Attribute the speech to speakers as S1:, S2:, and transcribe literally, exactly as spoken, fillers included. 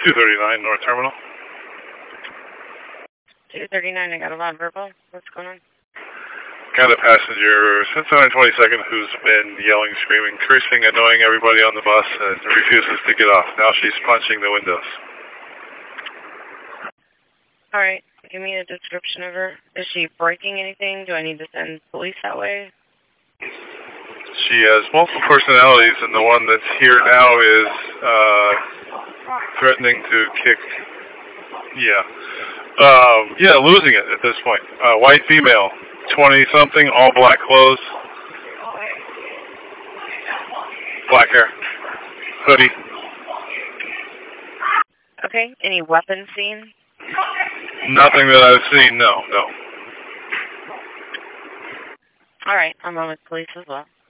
S1: two thirty-nine North Terminal.
S2: two thirty-nine, I got a loud verbal. What's going on?
S1: Got a passenger since one twenty-second who's been yelling, screaming, cursing, annoying everybody on the bus and refuses to get off. Now she's punching the windows.
S2: All right. Give me a description of her. Is she breaking anything? Do I need to send police that way?
S1: She has multiple personalities, and the one that's here now is uh, threatening to kick. Yeah. Um, yeah, losing it at this point. Uh, white female, twenty-something, all black clothes. Black hair. Hoodie.
S2: Okay. Any weapons seen?
S1: Nothing that I've seen, no, no.
S2: All right. I'm on with police as well.